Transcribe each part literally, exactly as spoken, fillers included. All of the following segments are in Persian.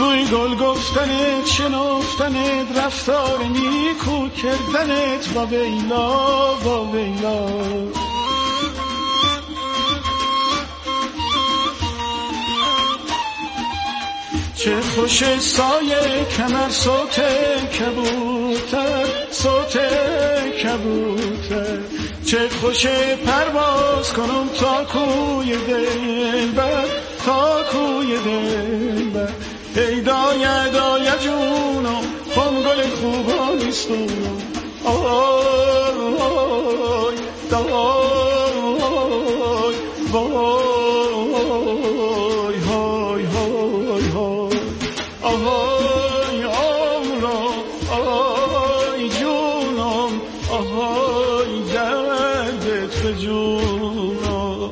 گوی گل گفتنت، شنفتنت، رفتار نیکو کردنت، با ویلا با ویلا. چه خوش سایه کمر صوت کبوتر، صوت کبوتر. چه خوش پرواز کنم تا کوی دلبر، تا کوی دلبر. ای دایه دایه جونم خمگل خوبانستونم، آی دای وای های های های. آهای عمرم آهای جونم، آهای دردت به جونم.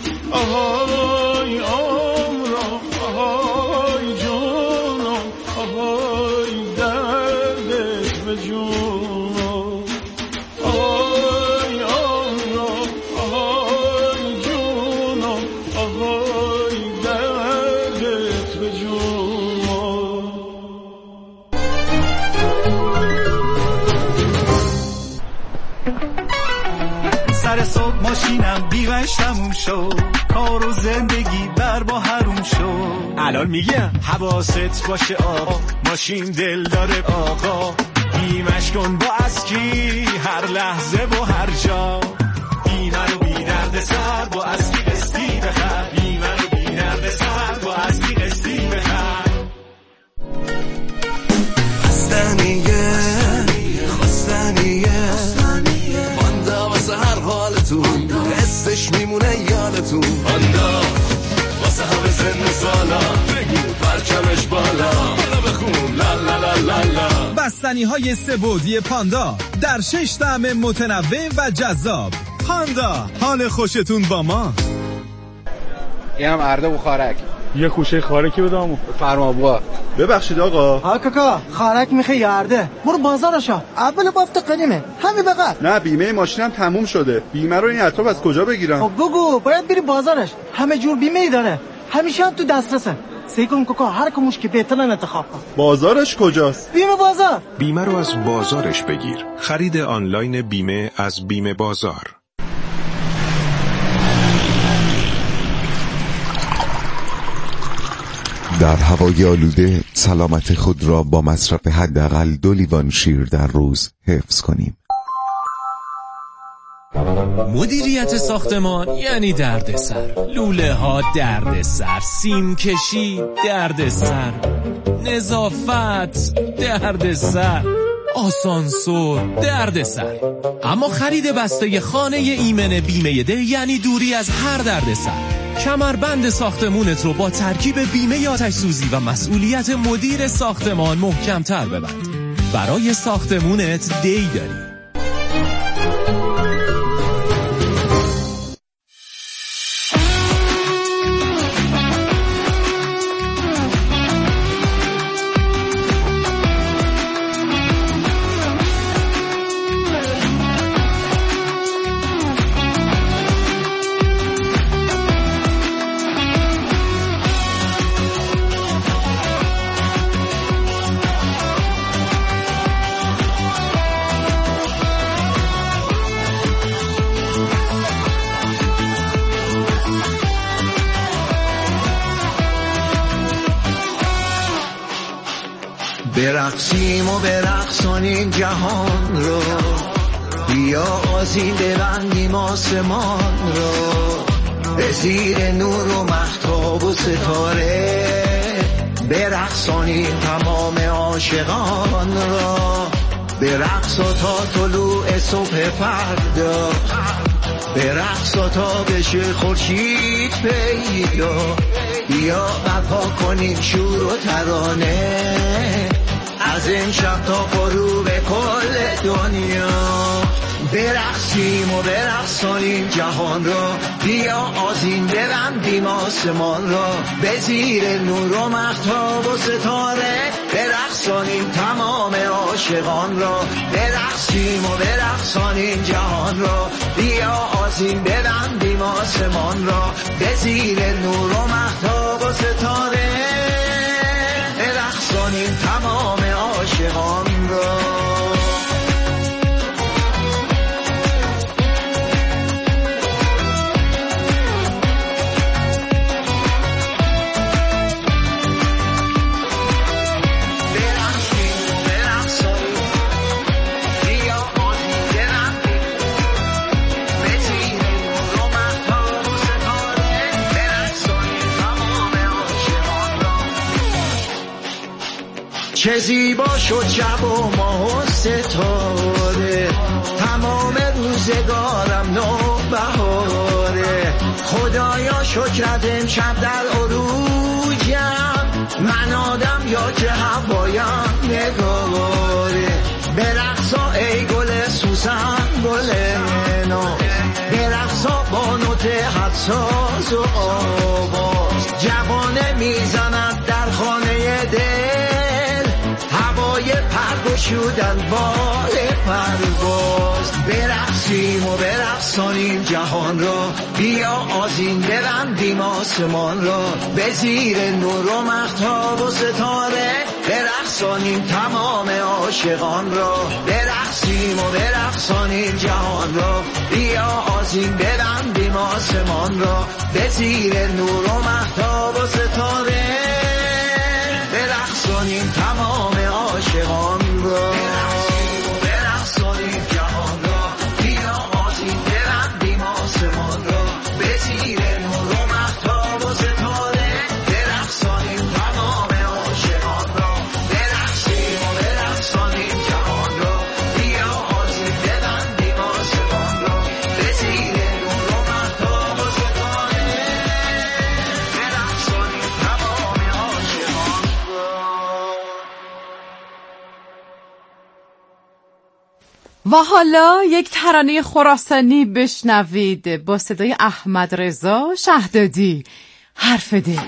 آهای عمرم آهای جونم، آهای دردت به جونم. آهای عمرم آهای جونم، آهای دردت به جونم. سر صبح ماشینم بیغش تموم شد، کار و زندگی بر با حروم شد. الان میگم حواست باشه آقا، ماشین دل داره آقا. بیمش کن با اسکی هر لحظه و هر جا. بیمه رو بی درد سر با اسکی قسطی بخر. بیمه رو بی درد سر با اسکی قسطی بخر. خستنیه خستنیه پاندا واسه هر حالتون، حسش میمونه یادتون. پاندا واسه همه سن و سالا، بگو پرچمش بالا، بالا بخون لا لا لا لا لا. بستنی های سه بعدی پاندا در شش طعم متنوع و جذاب. پاندا، حال خوشتون با ما. اینم ارده و خارک. یه خوشه خارکی بدامو. فرما بوا. ببخشید آقا. ها کاکا، خارک میخه یارده. برو بازارشا. اول بافت قدیمه. همین بقى. نه بیمه ماشینم تموم شده. بیمه رو این اطراف از کجا بگیرم؟ خب بگو، باید بری بازارش. همه جور بیمه ای داره. همیشه هم تو دسترسه. سعی کن کاکا هر کموش که بهترین انتخاب کن. بازارش کجاست؟ بیمه بازار. بیمه رو از بازارش بگیر. خرید آنلاین بیمه از بیمه بازار. در هوای آلوده سلامت خود را با مصرف حداقل دو لیوان شیر در روز حفظ کنیم. مدیریت ساختمان یعنی دردسر، لوله ها دردسر، سیم کشی دردسر، نظافت دردسر، آسانسور دردسر. اما خرید بسته خانه ایمن بیمه ده یعنی دوری از هر دردسر. کمربند ساختمونت رو با ترکیب بیمه آتش سوزی و مسئولیت مدیر ساختمان محکم‌تر ببند. برای ساختمونت دی داری. برقصیم و برقصانیم جهان رو، بیا آزین ببندیم آسمان رو، به زیر نور و مهتاب و ستاره برقصانیم تمام عاشقان رو. برقص تا طلوع صبح فردا، برقص تا بشه خورشید پیدا. بیا برپا کنیم شور و ترانه، از این شب تا غروب کل دنیا. برقصیم و برقصانیم جهان را، بیا آذین ببندیم آسمان را، به زیر نور و مهتاب و ستاره برقصانیم تمام عاشقان را. برقصیم و برقصانیم جهان را، بیا آذین ببندیم آسمان را، به زیر نور و مهتاب و ستاره برقصانیم که زیبا شد شب و ماه و ستاره، تمام روزگارم نو بهاره. خدایا شکرت امشب در عروجم، من آدم یا که هوایم نگاره. برقصا ای گل سوسن گل ناز، برقصا با نوت حساس و آواز. جوانه میزند در خانه دل، هوای پرگشودن بال پرواز. برقصیم و برقصانیم جهان را، بیا آذین ببندیم آسمان را. به زیر نور و مهتاب و ستاره، برقصانیم تمام عاشقان را. برقصیم و برقصانیم جهان را، بیا آذین ببندیم آسمان را. به زیر نور و مهتاب و ستاره، برقصانیم تمام عاشقان را. برقصیم و برقصانیم جهان را، بیا آذین ببندیم آسمان را. به زیر نور و مهتاب و ستاره، برقصانیم تمام عاشقان را. برقصیم و برقصانیم جهان را، بیا آذین ببندیم آسمان را. به زیر نور و مهتاب و ستاره، برقصانیم تمام عاشقان را. و حالا یک ترانه خراسانی بشنوید با صدای احمد رضا شهدادی، حرف دل.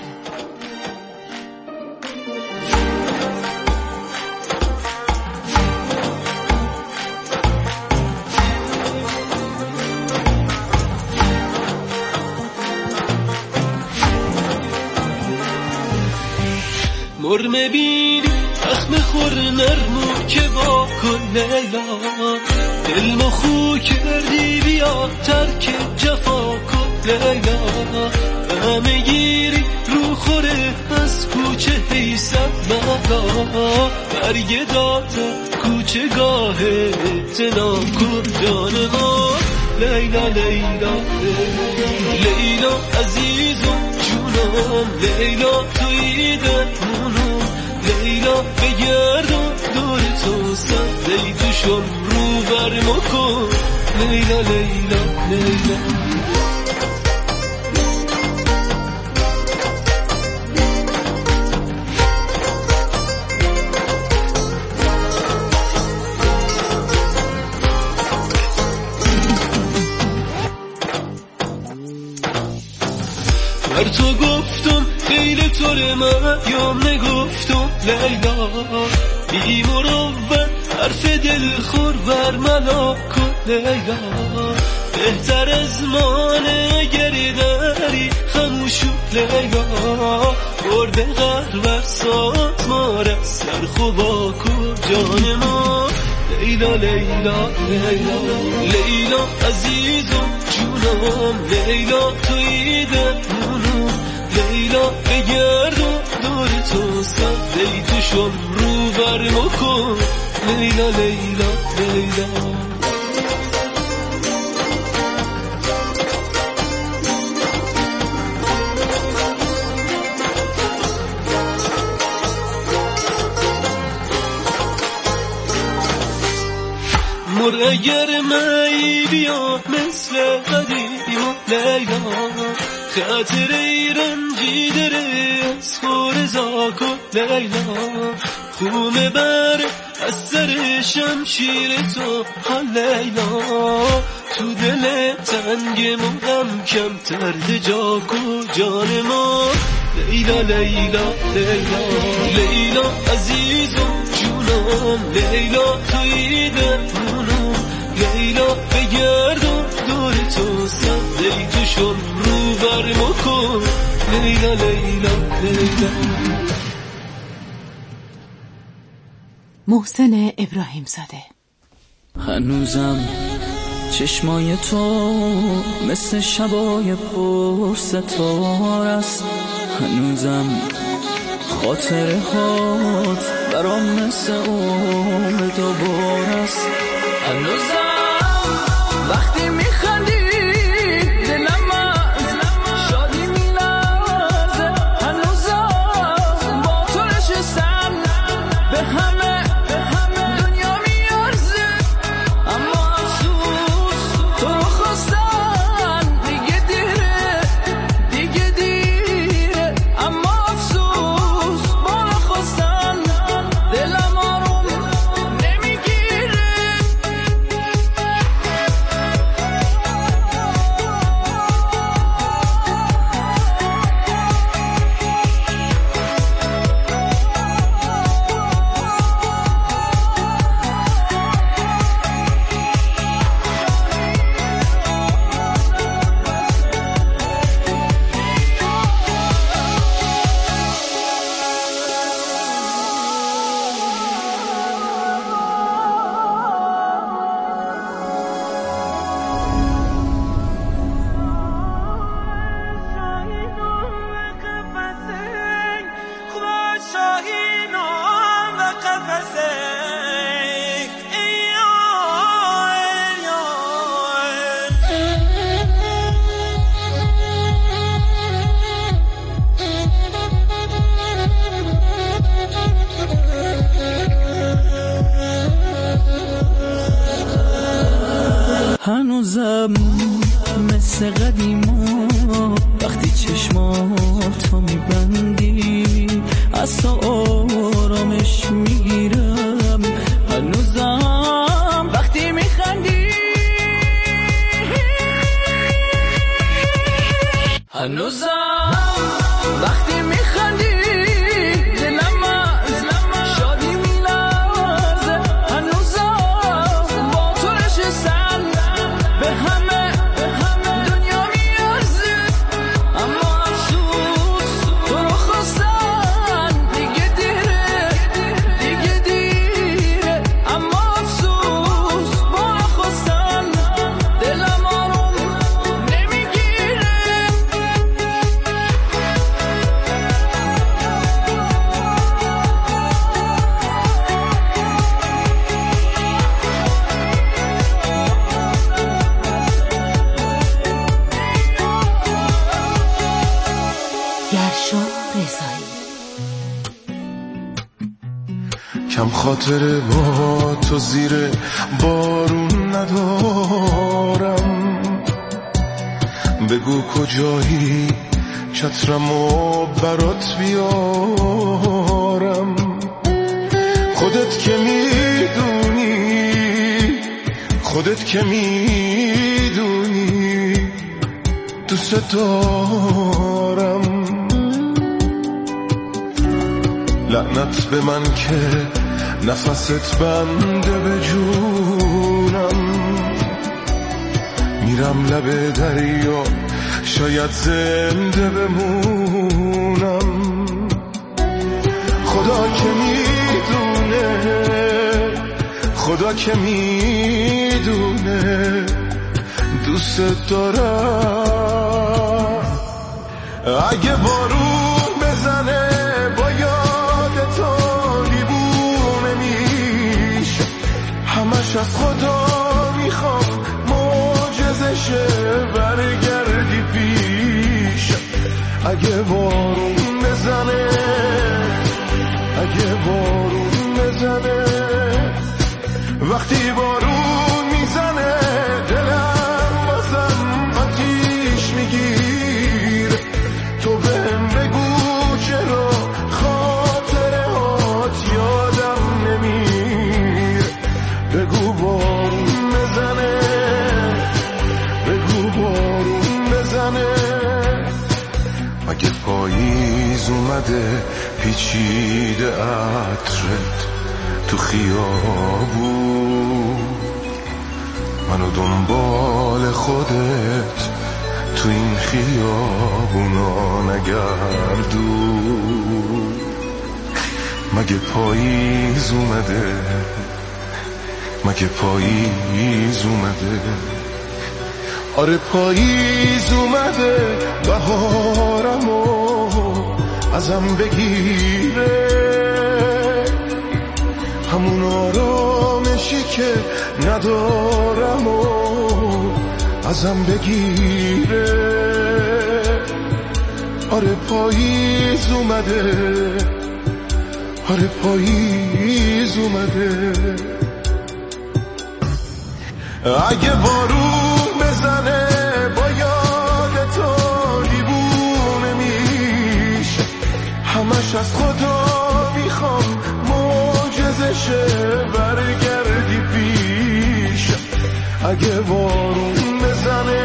مرمه بینی تخم خور نرمو که با کن لیلا، دل مخو کردی بیا ترک جفا کن لیلا. همه گیری رو خوره از کوچه حیثت مدا، برگ داتا کوچه گاه تنا کن جان ما. لیلا لیلا لیلا عزیزم جونم، لیلا توی دلمونم. لیلا بگردم دور تو سر توشم رو بر مکن. لیلا لیلا لیلا بر تو گفتم خیلی طور مریم نگفتم لیلا، بی مروت حرف دل خور بر ملا کن لیلا. بهتر از مانه گری داری خموشو لیلا، برده غر بر سات مارد سر خوبا کن جان ما. لیلا لیلا لیلا لیلا عزیزم جونم، لیلا توی دلمونم. لیلا بگردم دور تو سر توشم رو بر مکن. لیلا لیلا لیلا مر اگر مایی بیا مثل قدیم لیلا، خاطر رنجی داره از خور زاکن لیلا. خونه بر از سر شمشیر تو ها لیلا، تو دل تنگم غم کم ترد جا کن جان ما. لیلا لیلا لیلا لیلا عزیزم جونم، لیلا توی دلمونم. لیلا بگردم دور تو سر توشم رو بر مکن. لیلا لیلا لیلا محسن ابراهیم زاده. هنوزم چشمای تو مثل شبای پر ستاره است، هنوزم خاطره هات برام مثل عمر دوباره است. هنوزم وقتی میخندی دلم از شادی میلرزه، هنوزم با تو نشستم به هنوزم وقتی میخندی دلم از شادی میلرزه، هنوزم با تو نشستن به همه دنیا میارزه، اما افسوس تو رو خواستن دیگه دیره دیگه دیره، اما افسوس با نخواستن دلم آروم نمیگیره. گرشا رضایی. کم خاطر با تو زیر بارون ندارم، بگو کجایی چترمو برات بیارم، خودت که میدونی خودت که میدونی دوست دارم. لعنت به من که نفست بنده به جونم، میرم لب دریا شاید زنده بمونم. خدا که میدونه خدا که میدونه دوست دارم. اگه بارون بزنه با یاد تو دیوونه میشه، همش از خدا میخوام معجزه شه برگردی پیش. اگه بارون بزنه اگه بارون بزنه وقتی بارون میزنه دلم بازم آتیش میگیره. تو بهم بگو چرا خاطره هات یادم نمیره، بگو بارون بزنه بگو بارون بزنه. مگه پاییز اومده پیچیده عطرت تو خیابون، منو دنبال خودت تو این خیابونا نگردون. مگه پاییز اومده مگه پاییز اومده آره پاییز اومده بهارمو ازم بگیره، همون آرامشی که ندارم و ازم بگیره. آره پاییز اومده آره پاییز اومده. اگه بارون بزنه با یاد تو دیوونه میشه، همش از خدا میخوام معجزه شه برگردی پیش. اگه بارون بزنه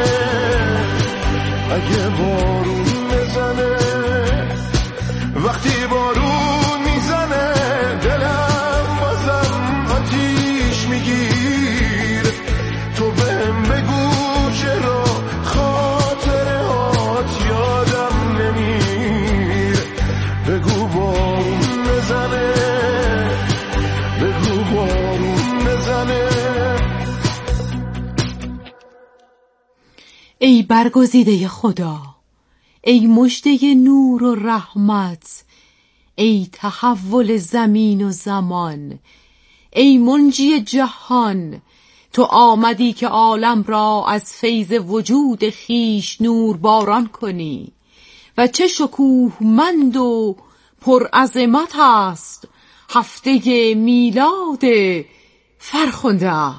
اگه بارون بزنه وقتی بارون میزنه دلم بازم آتیش میگیره. تو بهم بگو چرا خاطره هات یادم نمیره، بگو بارون بزنه بگو بارون بزنه. ای برگزیده خدا، ای مژده نور و رحمت، ای تحول زمین و زمان، ای منجی جهان، تو آمدی که عالم را از فیض وجود خیش نور باران کنی و چه شکوهمند و پرعظمت است هفته میلاد فرخنده‌ات.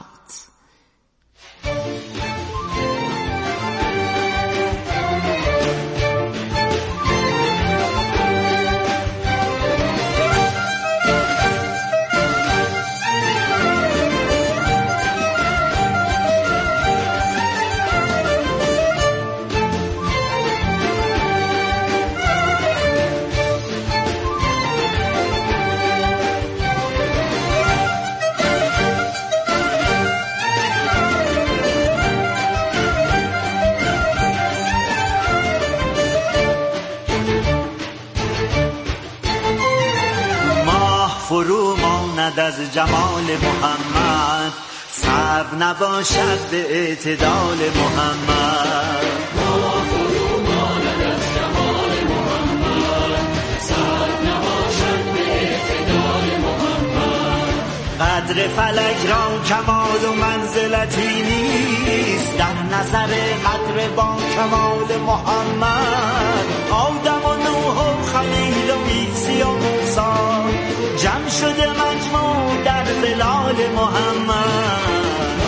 ماند از جمال محمد، صبر نباشد به اعتدال محمد. ما فرو ماند از جمال محمد، صبر نباشد به اعتدال محمد. قدر فلک را کمال و منزلتی نیست، در نظر قدر با کمال محمد. آدم و نوح و خلیل و عیسی و موسی جمع شده مجموع در ظلال محمد.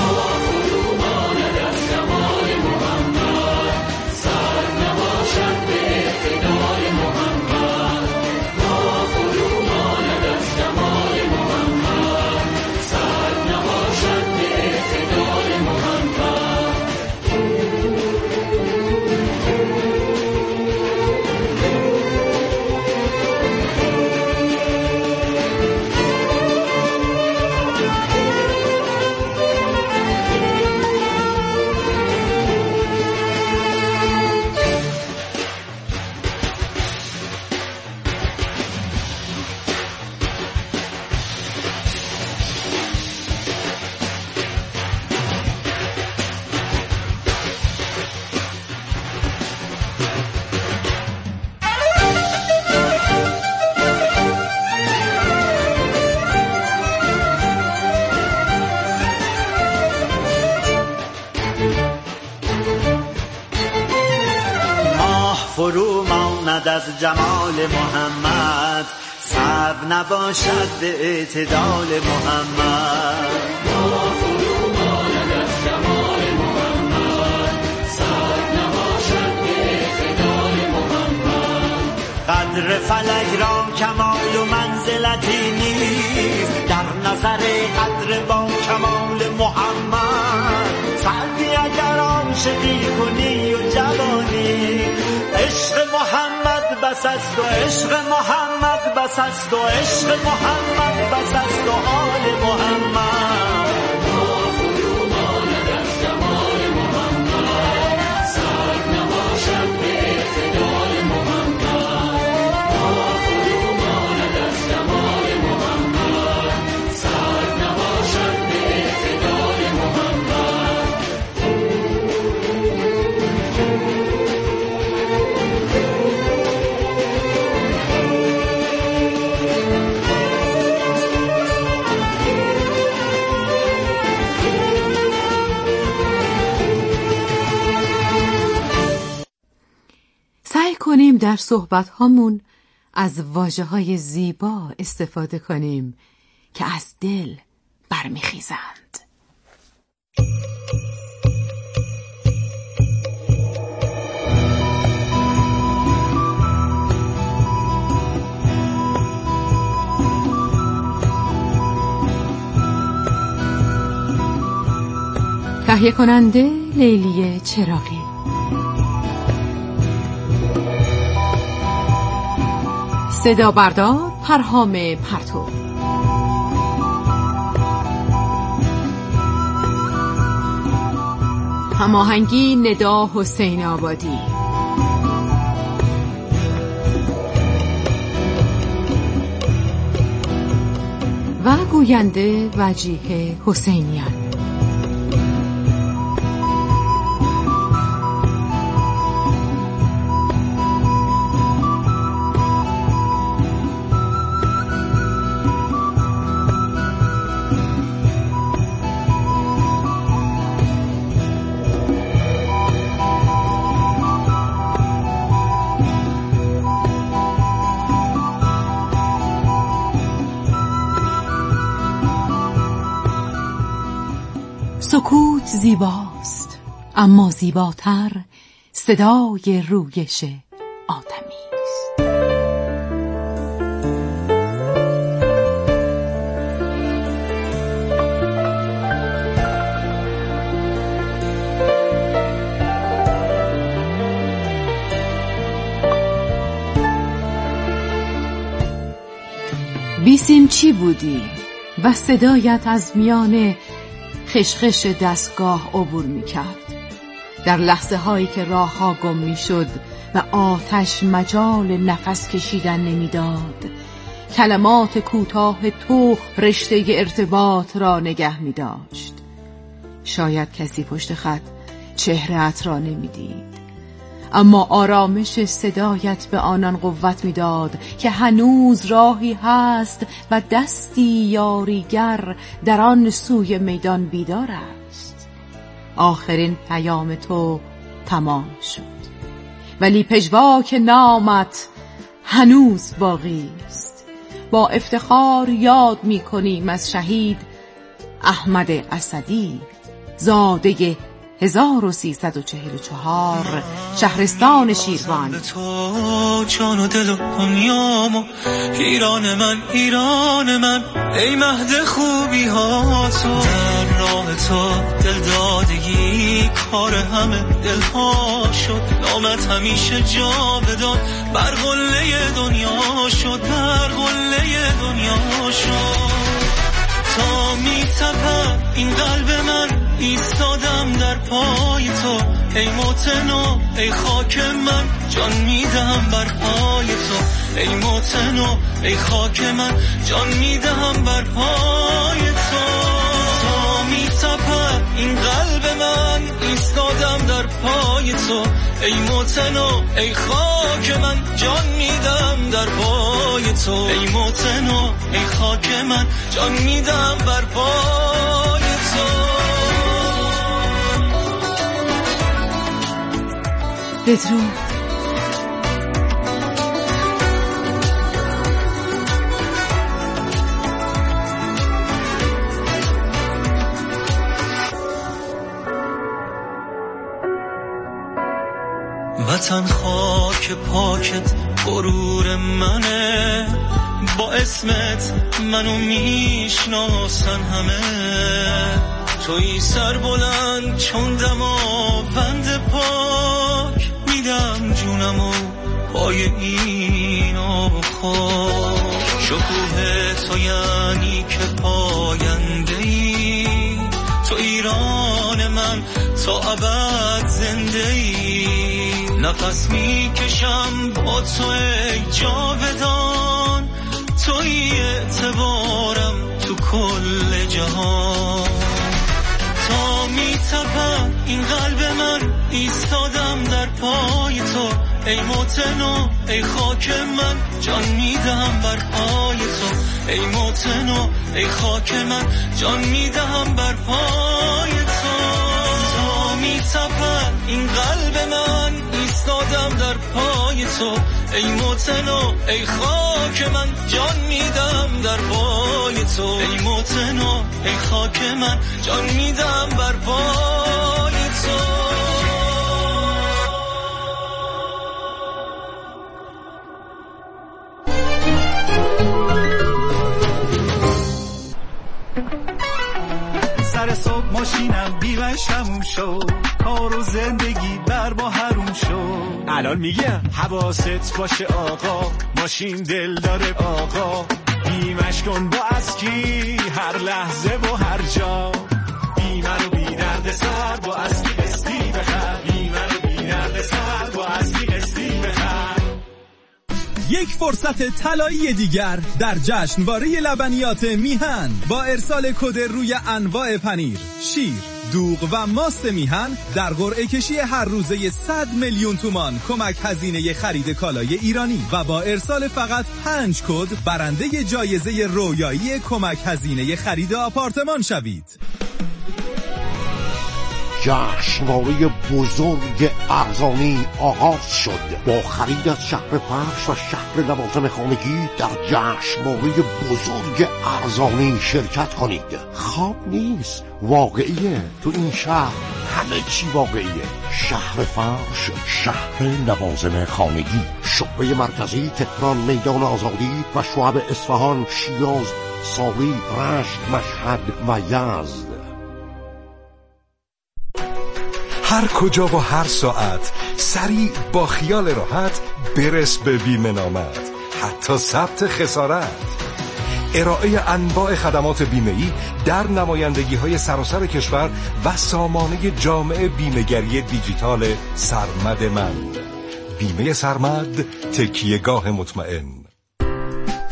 فرو ماند از جمال محمد، صبر نباشد به اعتدال محمد. ما فرو ماند از جمال محمد، صبر نباشد به اعتدال محمد. قدر فلک را کمال و منزلتی نیست، در نظر قدر با کمال محمد. سعدی اگر عاشقی کنی و جوانی، عشق محمد بس است و عشق محمد بس است و عشق محمد بس است و آل محمد. ما فرو ماند از جمال محمد، صبر نباشد به اعتدال محمد. ما فرو ماند از جمال محمد، صبر نباشد به اعتدال محمد. سعی کنیم در صحبت هامون از واژه های زیبا استفاده کنیم که از دل برمیخیزند. تهیه کننده لیلی چراغی. صدا بردار پرهام پرتو. هماهنگی ندا حسین آبادی. و گوینده وجیه حسینیان. سکوت زیباست، اما زیباتر صدای رویش آدمی است. بیسیم چی بودی و صدایت از میان خشخش دستگاه عبور می کرد. در لحظه هایی که راه ها گم می شد و آتش مجال نفس کشیدن نمی داد کلمات کوتاه تو رشته ارتباط را نگه می داشت. شاید کسی پشت خط چهره‌ات را نمی دید، اما آرامش صدایت به آنان قوت می داد که هنوز راهی هست و دستی یاریگر در آن سوی میدان بیدار است. آخرین پیام تو تمام شد، ولی پژواک نامت هنوز باقی است. با افتخار یاد می کنیم از شهید احمد اسدی، زاده هزار و سیصد و چهل و چهار، شهرستان شیروان. تو جان و دل و دنیامو، ایران من ایران من، ای مهد خوبی ها تو. در راه تو دل دادگی کار همه دل ها شد. نامت همیشه جاودان بر قله دنیا شد، بر قله دنیا شد. تا می تپد این قلب من ایستادم در پای تو، ای موتنو ای خاک من جان میدم بر پای تو، ای موتنو ای خاک من جان میدم بر پای تو. تا می تپد این قلب من ایستادم در پای تو، ای موتنو ای خاک من جان میدم در پای تو، ای موتنو ای خاک من جان میدم بر پای تو. بدرود. وطن خاک پاکت غرور منه، با اسمت منو میشناسن همه. توی سر بلند چون دماوند پاک، میدم جونمو پای این خاک. شکوه تو یعنی که پاینده ای، تو ایران من تا ابد زنده ای. نفس میکشم با تو ای جاودان، توی اعتبارم تو کل جهان. تا میتپم این قلب من ایستادم در پای تو، ای موتنو ای خاک من جان میدم بر پای تو، ای موتنو ای خاک من جان میدم بر پای تو. تا میتپم این قلب من ایستادم در پای تو، ای موتنو ای خاک من جان میدم در پای تو، ای موتنو ای خاک من جان میدم بر پای تو. سر صبح ماشینم بیمش تموم شد، کار و زندگی بر با حروم شد. الان میگم حواست باشه آقا، ماشین دل داره آقا. بیمش کن با اسکی هر لحظه و هر جا. بیمه رو بی درد سر با اسکی قسطی بخر، بیمه رو بی درد سر با اسکی قسطی بخر. یک فرصت طلایی دیگر در جشنواره لبنیات میهن با ارسال کد روی انواع پنیر، شیر، دوغ و ماست میهن در قرعه کشی هر روزه صد میلیون تومان کمک هزینه خرید کالای ایرانی و با ارسال فقط پنج کد برنده جایزه رویایی کمک هزینه خرید آپارتمان شوید. جشنواره بزرگ ارزانی آغاز شد. با خرید از شهر فرش و شهر لوازم خانگی در جشنواره بزرگ ارزانی شرکت کنید. خواب نیست، واقعیه. تو این شهر همه چی واقعیه. شهر فرش، شهر لوازم خانگی، شعبه مرکزی تهران، میدان آزادی و شعب اصفهان، شیراز، ساری، رشت، مشهد و یزد. هر کجا و هر ساعت سریع با خیال راحت برس به بیمه نامت، حتی ثبت خسارت. ارائه انواع خدمات بیمه‌ای در نمایندگی‌های سراسر کشور و سامانه جامع بیمه‌گری دیجیتال سرمد من. بیمه سرمد، تکیه‌گاه مطمئن.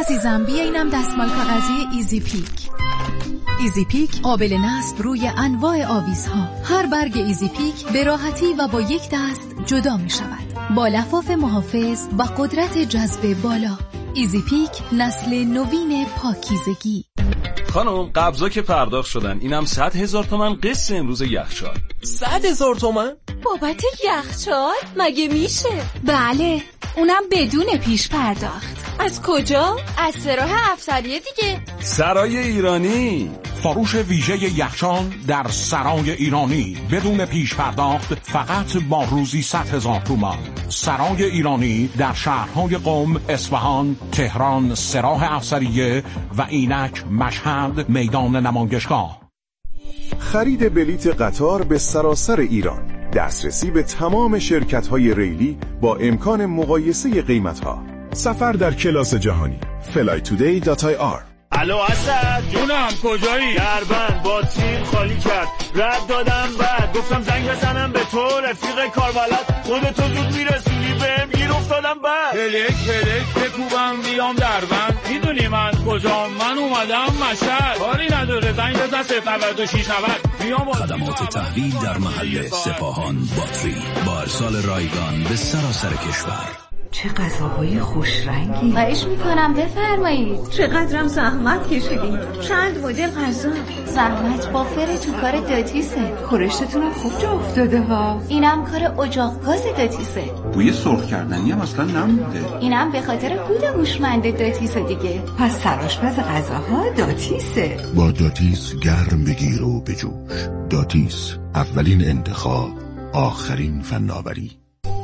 عزیزم بیا اینم دستمال کاغذی ایزی پیک. ایزی پیک قابل نصب روی انواع آویزها. هر برگ ایزی پیک به راحتی و با یک دست جدا می شود، با لفاف محافظ و قدرت جذب بالا. ایزی پیک نسل نوین پاکیزگی. خانم قبضا که پرداخت شدن، اینم صد هزار تومن قسط امروز یخچال. صد هزار تومن؟ بابت یخچال؟ مگه میشه؟ بله، اونم بدون پیش پرداخت. از کجا؟ از سراح افسریه دیگه. سرای ایرانی. فروش ویژه یخچال در سرای ایرانی بدون پیش پرداخت، فقط با روزی صد هزار تومان. سرای ایرانی در شهرهای قم، اصفهان، تهران، سراح افسریه و اینک، مشهد، میدان نمایشگاه. خرید بلیت قطار به سراسر ایران، دسترسی به تمام شرکت‌های ریلی با امکان مقایسه قیمت‌ها. سفر در کلاس جهانی. فلای تودی دات آی آر. الو اسد جونم، کجایی؟ دربند با تیم خالی کرد، رد دادم بعد گفتم زنگ بزنم به تو، رفیق کاربلد خودتو زود میرسونی بهم، گیر افتادم بعد هلک هلک بکوبم بیام دربند، میدونی من کجام؟ من اومدم مشهد، کاری نداره زنگ بزن صفر نود و شش نود بیام. خدمات تحویل در محل سپاهان باتری با ارسال رایگان به سراسر کشور. چه غذاهای خوش رنگی. خواهش میکنم بفرمایید. چقدرم زحمت کشیدین. چند مدل غذا. زحمت با فر تو کار داتیسه. خورشتتونم خوب جا افتاده ها. اینم کار اجاق گاز داتیسه. بوی سرخ کردنی هم اصلا نمونده. اینم به خاطر کود هوشمند داتیسه دیگه. پس سرآشپز غذاها داتیسه. با داتیس گرم بگیر و بجوش. داتیس، اولین انتخاب، آخرین فناوری.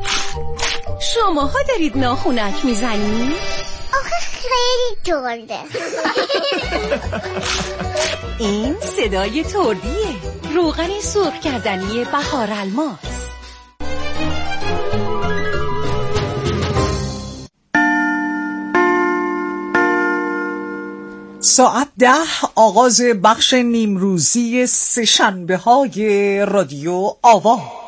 شماها دارید ناخونک میزنید؟ آخه خیلی ترده. این صدای تردیه. روغن سرخ کردنی بهار الماس. ساعت ده آغاز بخش نیمروزی سه‌شنبه های رادیو آوا.